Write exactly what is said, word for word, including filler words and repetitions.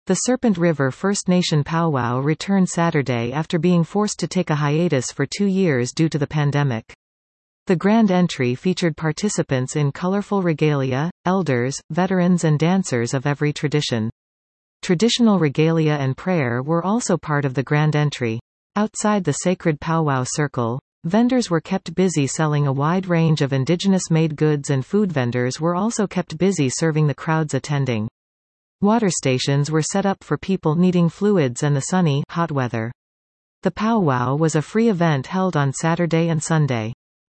The Serpent River First Nation powwow returned Saturday after being forced to take a hiatus for two years due to the pandemic. The grand entry featured participants in colorful regalia, elders, veterans and dancers of every tradition. Traditional regalia and prayer were also part of the grand entry. Outside the sacred powwow circle, vendors were kept busy selling a wide range of indigenous-made goods, and food vendors were also kept busy serving the crowds attending. Water stations were set up for people needing fluids and the sunny, hot weather. The powwow was a free event held on Saturday and Sunday.